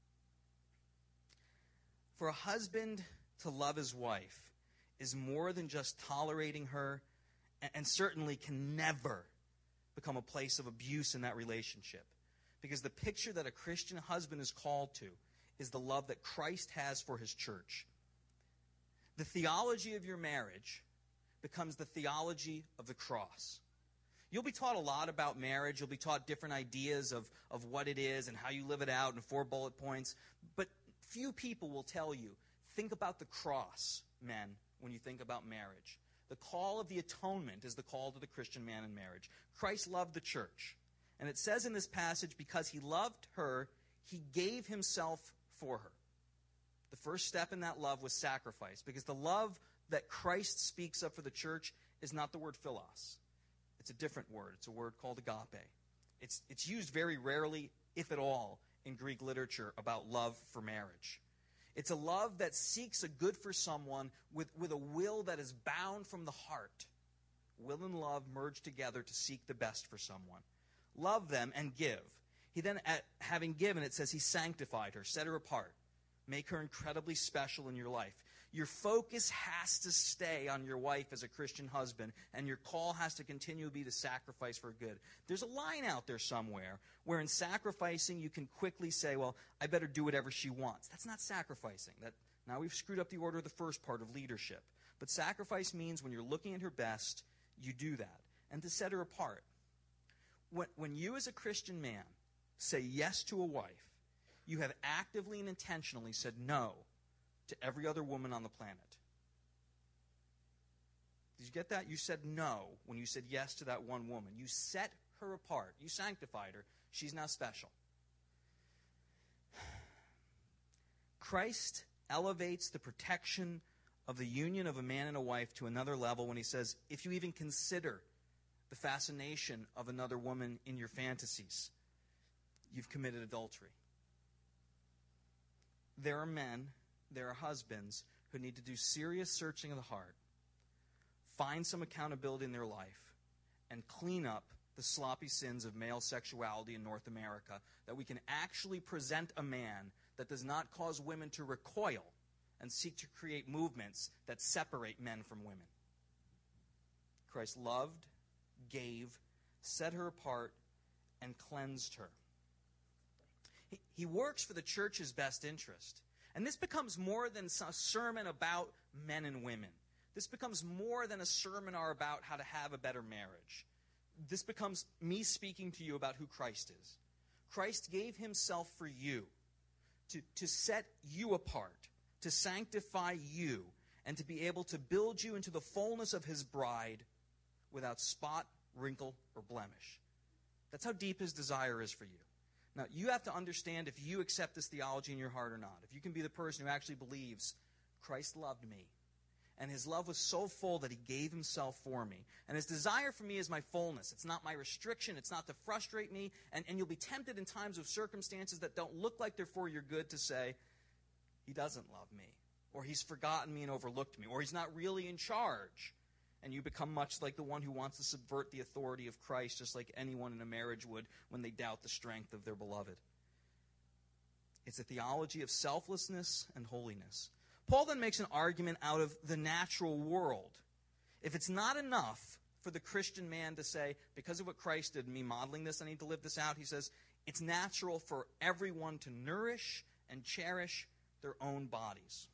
For a husband to love his wife is more than just tolerating her, and certainly can never become a place of abuse in that relationship. Because the picture that a Christian husband is called to is the love that Christ has for his church. The theology of your marriage becomes the theology of the cross. You'll be taught a lot about marriage. You'll be taught different ideas of, of what it is and how you live it out in four bullet points. But few people will tell you, think about the cross, men, when you think about marriage. The call of the atonement is the call to the Christian man in marriage. Christ loved the church. And it says in this passage, because he loved her, he gave himself for her. The first step in that love was sacrifice, because the love that Christ speaks of for the church is not the word philos. It's a different word. It's a word called agape. It's, it's used very rarely, if at all, in Greek literature about love for marriage. It's a love that seeks a good for someone with, with a will that is bound from the heart, will and love merge together to seek the best for someone. Love them and give. He then, at, having given, it says he sanctified her, set her apart, make her incredibly special in your life. Your focus has to stay on your wife as a Christian husband, and your call has to continue to be to sacrifice for good. There's a line out there somewhere where in sacrificing you can quickly say, well, I better do whatever she wants. That's not sacrificing. That, now we've screwed up the order of the first part of leadership. But sacrifice means when you're looking at her best, you do that. And to set her apart. When, when you as a Christian man say yes to a wife, you have actively and intentionally said no to every other woman on the planet. Did you get that? You said no when you said yes to that one woman. You set her apart. You sanctified her. She's now special. Christ elevates the protection of the union of a man and a wife to another level when he says, if you even consider the fascination of another woman in your fantasies, you've committed adultery. There are men, there are husbands who need to do serious searching of the heart, find some accountability in their life, and clean up the sloppy sins of male sexuality in North America, that we can actually present a man that does not cause women to recoil and seek to create movements that separate men from women. Christ loved, gave, set her apart, and cleansed her. He, he works for the church's best interest. And this becomes more than a sermon about men and women. This becomes more than a sermon or about how to have a better marriage. This becomes me speaking to you about who Christ is. Christ gave himself for you, to, to set you apart, to sanctify you, and to be able to build you into the fullness of his bride without spot, wrinkle, or blemish. That's how deep his desire is for you. Now, you have to understand if you accept this theology in your heart or not. If you can be the person who actually believes, Christ loved me, and his love was so full that he gave himself for me. And his desire for me is my fullness. It's not my restriction. It's not to frustrate me. And, and you'll be tempted in times of circumstances that don't look like they're for your good to say, he doesn't love me, or he's forgotten me and overlooked me, or he's not really in charge. And you become much like the one who wants to subvert the authority of Christ, just like anyone in a marriage would when they doubt the strength of their beloved. It's a theology of selflessness and holiness. Paul then makes an argument out of the natural world. If it's not enough for the Christian man to say, because of what Christ did, me modeling this, I need to live this out, he says, it's natural for everyone to nourish and cherish their own bodies.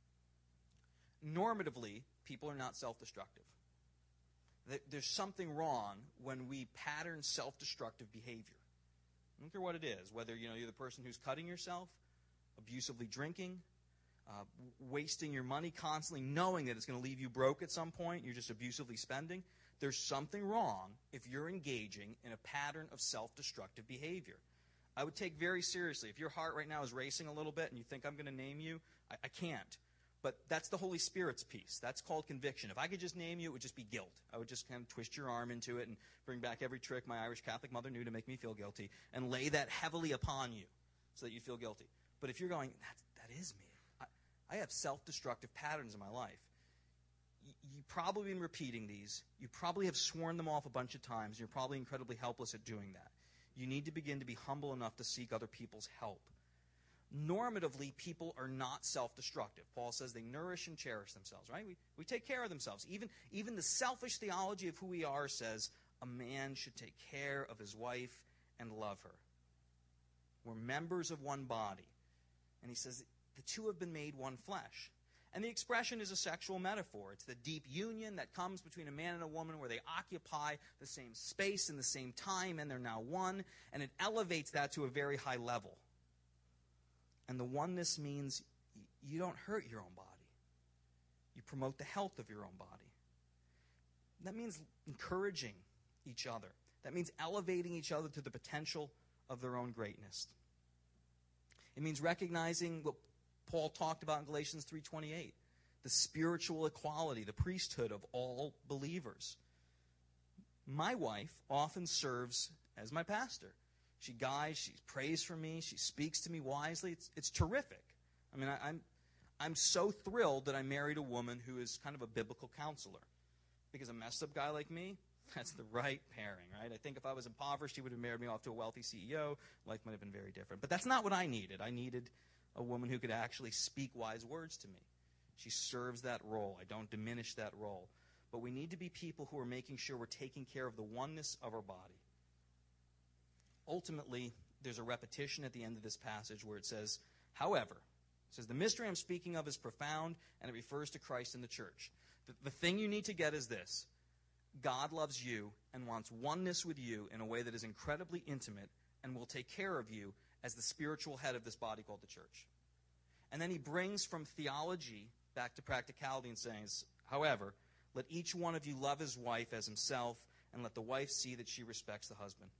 Normatively, people are not self-destructive. There's something wrong when we pattern self-destructive behavior. I don't care what it is, whether you know, you're the person who's cutting yourself, abusively drinking, uh, wasting your money constantly, knowing that it's going to leave you broke at some point, you're just abusively spending. There's something wrong if you're engaging in a pattern of self-destructive behavior. I would take very seriously, if your heart right now is racing a little bit and you think I'm going to name you, I, I can't. But that's the Holy Spirit's piece. That's called conviction. If I could just name you, it would just be guilt. I would just kind of twist your arm into it and bring back every trick my Irish Catholic mother knew to make me feel guilty and lay that heavily upon you so that you feel guilty. But if you're going, that, that is me. I, I have self-destructive patterns in my life. Y- you've probably been repeating these. You probably have sworn them off a bunch of times. You're probably incredibly helpless at doing that. You need to begin to be humble enough to seek other people's help. Normatively, people are not self-destructive. Paul says they nourish and cherish themselves, right? We, we take care of themselves. Even, even the selfish theology of who we are says a man should take care of his wife and love her. We're members of one body. And he says the two have been made one flesh. And the expression is a sexual metaphor. It's the deep union that comes between a man and a woman where they occupy the same space and the same time, and they're now one. And it elevates that to a very high level. And the oneness means you don't hurt your own body. You promote the health of your own body. That means encouraging each other. That means elevating each other to the potential of their own greatness. It means recognizing what Paul talked about in Galatians three twenty-eight, the spiritual equality, the priesthood of all believers. My wife often serves as my pastor. She guides, she prays for me, she speaks to me wisely. It's, it's terrific. I mean, I, I'm, I'm so thrilled that I married a woman who is kind of a biblical counselor. because a messed up guy like me, that's the right pairing, right? I think if I was impoverished, he would have married me off to a wealthy C E O. Life might have been very different. But that's not what I needed. I needed a woman who could actually speak wise words to me. She serves that role. I don't diminish that role. But we need to be people who are making sure we're taking care of the oneness of our body. Ultimately, there's a repetition at the end of this passage where it says, however, it says, the mystery I'm speaking of is profound, and it refers to Christ and the church. The, the thing you need to get is this. God loves you and wants oneness with you in a way that is incredibly intimate and will take care of you as the spiritual head of this body called the church. And then he brings from theology back to practicality and says, however, let each one of you love his wife as himself, and let the wife see that she respects the husband.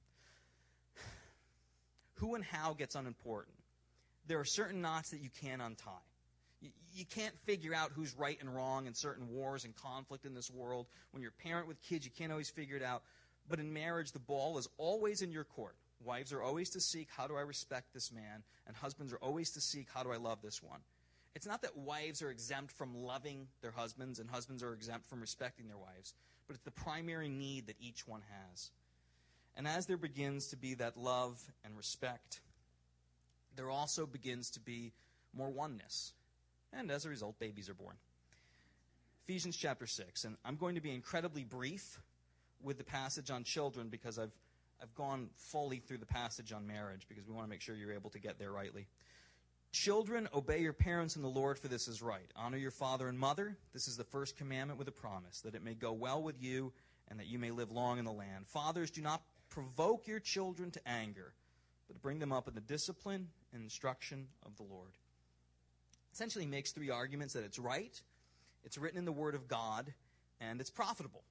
Who and how gets unimportant. There are certain knots that you can't untie. You, you can't figure out who's right and wrong in certain wars and conflict in this world. When you're a parent with kids, you can't always figure it out. But in marriage, the ball is always in your court. Wives are always to seek, how do I respect this man? And husbands are always to seek, how do I love this one? It's not that wives are exempt from loving their husbands and husbands are exempt from respecting their wives, but it's the primary need that each one has. And as there begins to be that love and respect, there also begins to be more oneness. And as a result, babies are born. Ephesians chapter six. And I'm going to be incredibly brief with the passage on children because I've, I've gone fully through the passage on marriage because we want to make sure you're able to get there rightly. Children, obey your parents in the Lord, for this is right. Honor your father and mother. This is the first commandment with a promise, that it may go well with you and that you may live long in the land. Fathers, do not provoke your children to anger, but bring them up in the discipline and instruction of the Lord. Essentially makes three arguments that it's right, it's written in the Word of God, and it's profitable.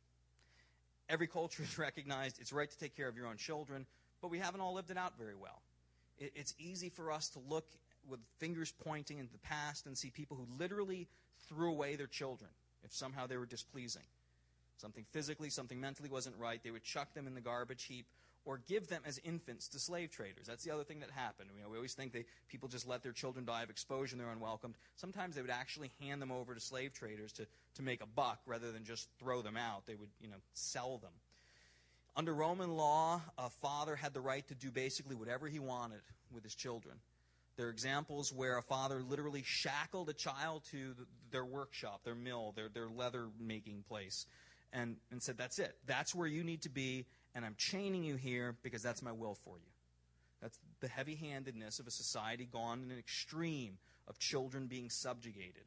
Every culture has recognized it's right to take care of your own children, but we haven't all lived it out very well. It's easy for us to look with fingers pointing into the past and see people who literally threw away their children if somehow they were displeasing. Something physically, something mentally wasn't right. They would chuck them in the garbage heap or give them as infants to slave traders. That's the other thing that happened. You know, we always think they, people just let their children die of exposure and they're unwelcomed. Sometimes they would actually hand them over to slave traders to, to make a buck rather than just throw them out. They would, you know, sell them. Under Roman law, a father had the right to do basically whatever he wanted with his children. There are examples where a father literally shackled a child to the, their workshop, their mill, their, their leather-making place, and, and said, that's it. That's where you need to be, and I'm chaining you here because that's my will for you. That's the heavy-handedness of a society gone in an extreme of children being subjugated.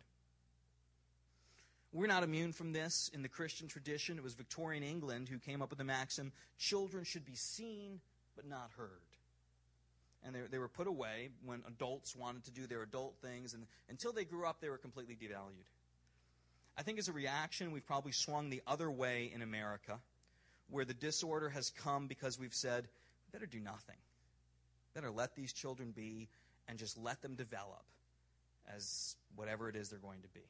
We're not immune from this in the Christian tradition. It was Victorian England who came up with the maxim, children should be seen but not heard. And they, they were put away when adults wanted to do their adult things, and until they grew up, they were completely devalued. I think as a reaction, we've probably swung the other way in America, where the disorder has come because we've said, better do nothing. Better let these children be and just let them develop as whatever it is they're going to be.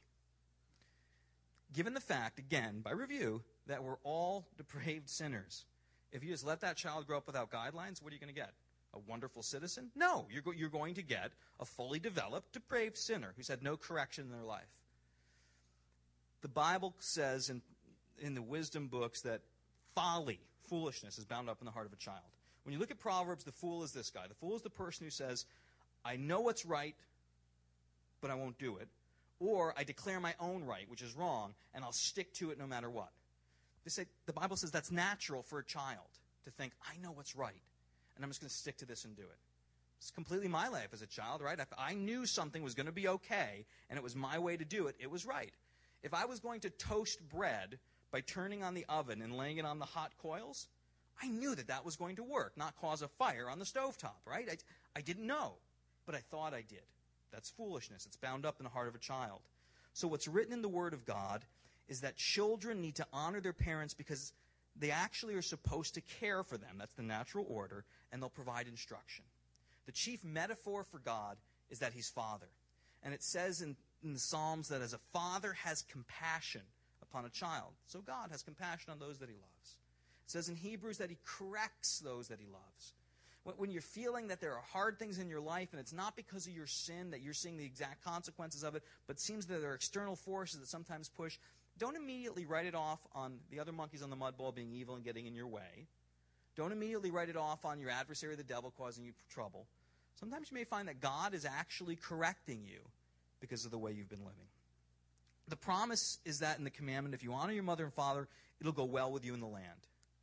Given the fact, again, by review, that we're all depraved sinners, if you just let that child grow up without guidelines, what are you going to get? A wonderful citizen? No, you're, go- you're going to get a fully developed, depraved sinner who's had no correction in their life. The Bible says in, in the wisdom books that folly, foolishness, is bound up in the heart of a child. When you look at Proverbs, the fool is this guy. The fool is the person who says, I know what's right, but I won't do it. Or I declare my own right, which is wrong, and I'll stick to it no matter what. They say, the Bible says that's natural for a child to think, I know what's right, and I'm just going to stick to this and do it. It's completely my life as a child, right? If I knew something was going to be okay, and it was my way to do it, it was right. If I was going to toast bread by turning on the oven and laying it on the hot coils, I knew that that was going to work, not cause a fire on the stovetop, right? I, I didn't know, but I thought I did. That's foolishness. It's bound up in the heart of a child. So what's written in the Word of God is that children need to honor their parents because they actually are supposed to care for them. That's the natural order, and they'll provide instruction. The chief metaphor for God is that He's Father. And it says in, in the Psalms that as a father has compassion upon a child, so God has compassion on those that He loves. It says in Hebrews that He corrects those that He loves. When you're feeling that there are hard things in your life, and it's not because of your sin that you're seeing the exact consequences of it, but it seems that there are external forces that sometimes push, don't immediately write it off on the other monkeys on the mud ball being evil and getting in your way. Don't immediately write it off on your adversary, the devil, causing you trouble. Sometimes you may find that God is actually correcting you because of the way you've been living. The promise is that in the commandment, if you honor your mother and father, it'll go well with you in the land.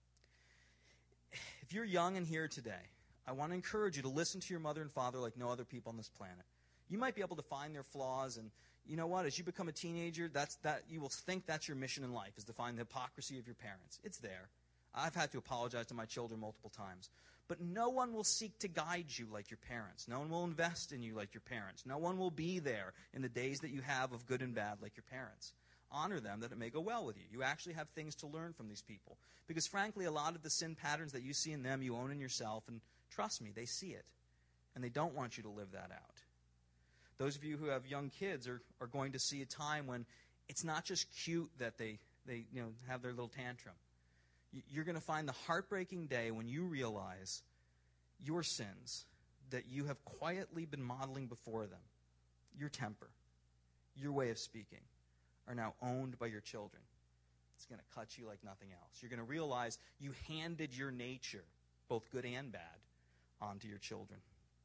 If you're young and here today, I want to encourage you to listen to your mother and father like no other people on this planet. You might be able to find their flaws, and you know what? As you become a teenager, that's that you will think that's your mission in life, is to find the hypocrisy of your parents. It's there. I've had to apologize to my children multiple times. But no one will seek to guide you like your parents. No one will invest in you like your parents. No one will be there in the days that you have of good and bad like your parents. Honor them that it may go well with you. You actually have things to learn from these people. Because frankly, a lot of the sin patterns that you see in them, you own in yourself. And trust me, they see it. And they don't want you to live that out. Those of you who have young kids are, are going to see a time when it's not just cute that they, they you know, have their little tantrum. You're going to find the heartbreaking day when you realize your sins that you have quietly been modeling before them, your temper, your way of speaking, are now owned by your children. It's going to cut you like nothing else. You're going to realize you handed your nature, both good and bad, onto your children.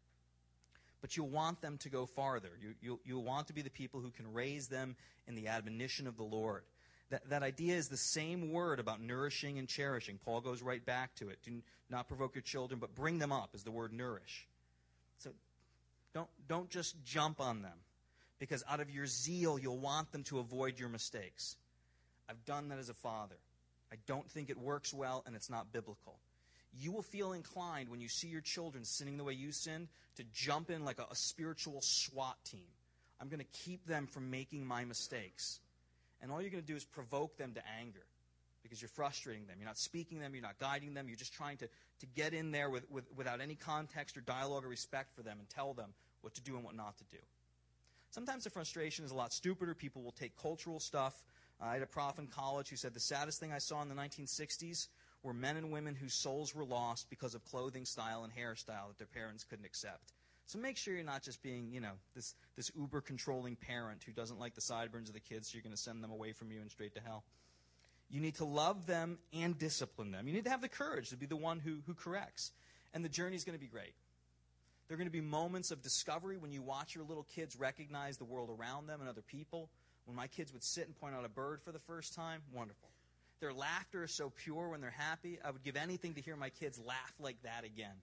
But you'll want them to go farther. You, you'll, you'll want to be the people who can raise them in the admonition of the Lord. That, that idea is the same word about nourishing and cherishing. Paul goes right back to it. Do not provoke your children, but bring them up is the word nourish. So don't, don't just jump on them, because out of your zeal, you'll want them to avoid your mistakes. I've done that as a father. I don't think it works well, and it's not biblical. You will feel inclined when you see your children sinning the way you sinned to jump in like a, a spiritual SWAT team. I'm going to keep them from making my mistakes. And all you're going to do is provoke them to anger because you're frustrating them. You're not speaking them. You're not guiding them. You're just trying to, to get in there with, with, without any context or dialogue or respect for them and tell them what to do and what not to do. Sometimes the frustration is a lot stupider. People will take cultural stuff. Uh, I had a prof in college who said the saddest thing I saw in the nineteen sixties were men and women whose souls were lost because of clothing style and hairstyle that their parents couldn't accept. So make sure you're not just being, you know, this, this uber-controlling parent who doesn't like the sideburns of the kids, so you're going to send them away from you and straight to hell. You need to love them and discipline them. You need to have the courage to be the one who, who corrects. And the journey's going to be great. There are going to be moments of discovery when you watch your little kids recognize the world around them and other people. When my kids would sit and point out a bird for the first time, wonderful. Their laughter is so pure when they're happy. I would give anything to hear my kids laugh like that again.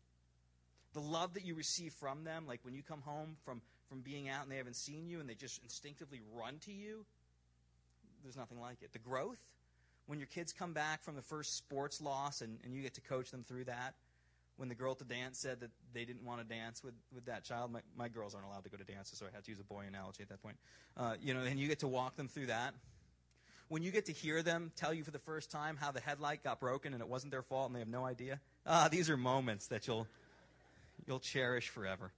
The love that you receive from them, like when you come home from, from being out and they haven't seen you and they just instinctively run to you, there's nothing like it. The growth, when your kids come back from the first sports loss and, and you get to coach them through that. When the girl at the dance said that they didn't want to dance with, with that child. My, my girls aren't allowed to go to dances, so I had to use a boy analogy at that point. Uh, you know, and you get to walk them through that. When you get to hear them tell you for the first time how the headlight got broken and it wasn't their fault and they have no idea. Ah, these are moments that you'll you'll cherish forever.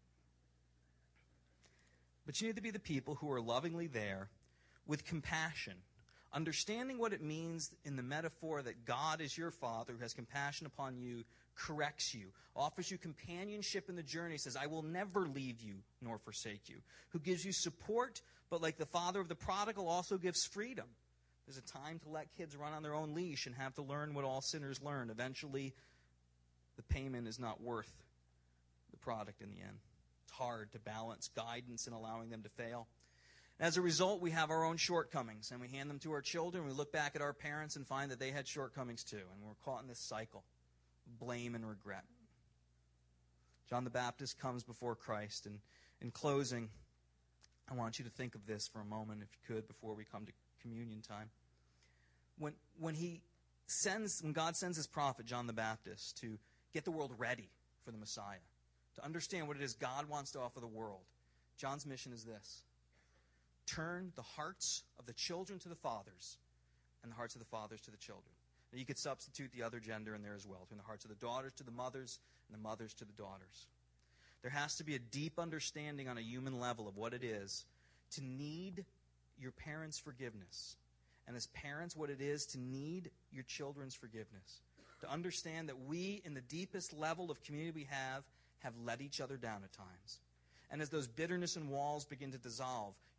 But you need to be the people who are lovingly there with compassion, understanding what it means in the metaphor that God is your Father who has compassion upon you, corrects you, offers you companionship in the journey, says, I will never leave you nor forsake you, who gives you support, but like the father of the prodigal also gives freedom. There's a time to let kids run on their own leash and have to learn what all sinners learn. Eventually, the payment is not worth the product in the end. It's hard to balance guidance and allowing them to fail. As a result, we have our own shortcomings, and we hand them to our children. We look back at our parents and find that they had shortcomings too, and we're caught in this cycle. Blame and regret. John the Baptist comes before Christ, and in closing, I want you to think of this for a moment, if you could, before we come to communion time. When when he sends, when God sends his prophet John the Baptist to get the world ready for the Messiah, to understand what it is God wants to offer the world, John's mission is this: turn the hearts of the children to the fathers, and the hearts of the fathers to the children. Now, you could substitute the other gender in there as well, turn the hearts of the daughters to the mothers, and the mothers to the daughters. There has to be a deep understanding on a human level of what it is to need your parents' forgiveness. And as parents, what it is to need your children's forgiveness. To understand that we, in the deepest level of community we have, have let each other down at times. And as those bitterness and walls begin to dissolve,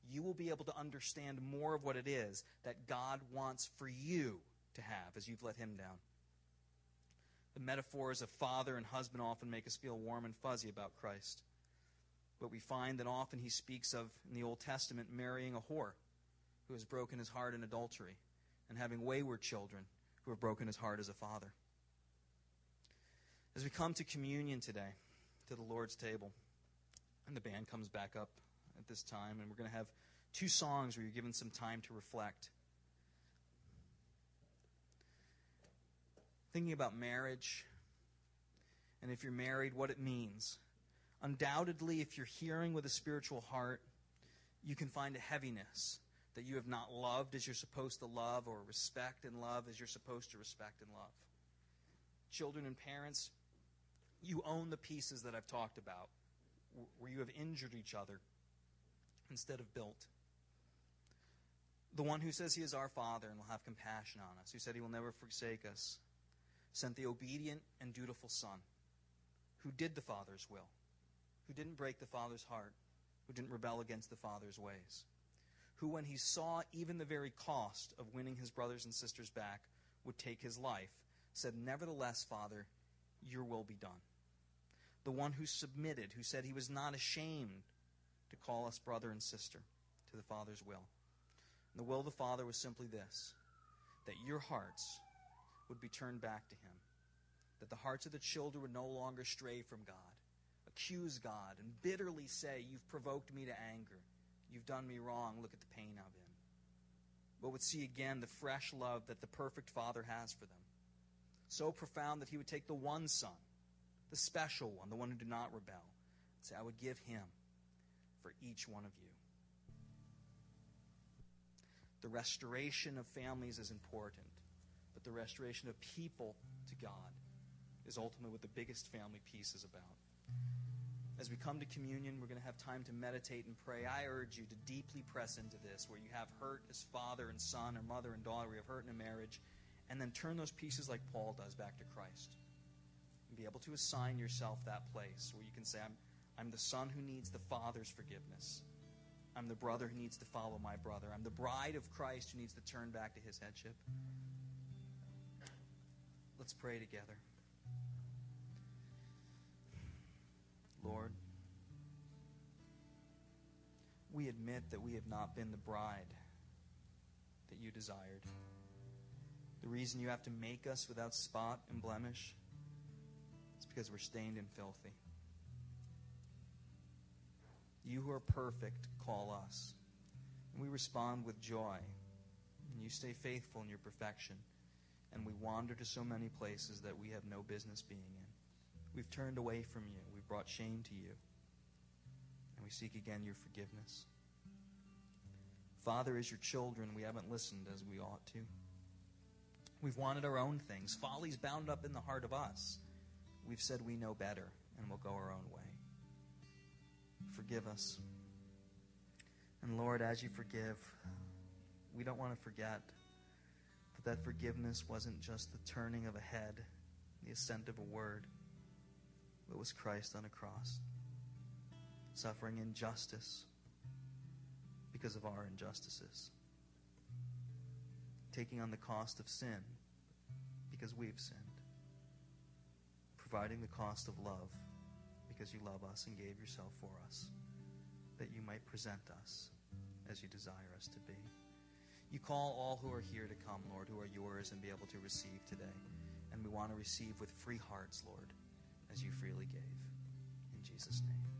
you will be able to understand more of what it is that God wants for you to have as you've let him down. The metaphors of father and husband often make us feel warm and fuzzy about Christ. But we find that often he speaks of, in the Old Testament, marrying a whore who has broken his heart in adultery, and having wayward children who have broken his heart as a father. As we come to communion today, to the Lord's table, and the band comes back up at this time, and we're going to have two songs where you're given some time to reflect. Thinking about marriage, and if you're married, what it means. Undoubtedly, if you're hearing with a spiritual heart, you can find a heaviness that you have not loved as you're supposed to love, or respect and love as you're supposed to respect and love. Children and parents, you own the pieces that I've talked about, where you have injured each other instead of built. The one who says he is our Father and will have compassion on us, who said he will never forsake us, sent the obedient and dutiful Son, who did the Father's will, who didn't break the Father's heart, who didn't rebel against the Father's ways, who, when he saw even the very cost of winning his brothers and sisters back, would take his life, said, "Nevertheless, Father, your will be done." The one who submitted, who said he was not ashamed to call us brother and sister to the Father's will. And the will of the Father was simply this, that your hearts would be turned back to him, that the hearts of the children would no longer stray from God, accuse God, and bitterly say, "You've provoked me to anger. You've done me wrong. Look at the pain I'm in." But would see again the fresh love that the perfect Father has for them. So profound that he would take the one Son, the special one, the one who did not rebel, and say, "I would give him for each one of you." The restoration of families is important, but the restoration of people to God is ultimately what the biggest family piece is about. As we come to communion, we're going to have time to meditate and pray. I urge you to deeply press into this, where you have hurt as father and son, or mother and daughter, where you have hurt in a marriage, and then turn those pieces like Paul does back to Christ. And be able to assign yourself that place where you can say, I'm, I'm the son who needs the Father's forgiveness. I'm the brother who needs to follow my brother. I'm the bride of Christ who needs to turn back to his headship. Let's pray together. Lord, we admit that we have not been the bride that you desired. The reason you have to make us without spot and blemish is because we're stained and filthy. You who are perfect call us, and we respond with joy, and you stay faithful in your perfection, and we wander to so many places that we have no business being in. We've turned away from you. We've brought shame to you. And we seek again your forgiveness. Father, as your children, we haven't listened as we ought to. We've wanted our own things. Folly's bound up in the heart of us. We've said we know better and we'll go our own way. Forgive us. And Lord, as you forgive, we don't want to forget that that forgiveness wasn't just the turning of a head, the assent of a word, but was Christ on a cross, suffering injustice because of our injustices, taking on the cost of sin because we've sinned, providing the cost of love because you love us and gave yourself for us, that you might present us as you desire us to be. You call all who are here to come, Lord, who are yours, and be able to receive today. And we want to receive with free hearts, Lord, as you freely gave. In Jesus' name.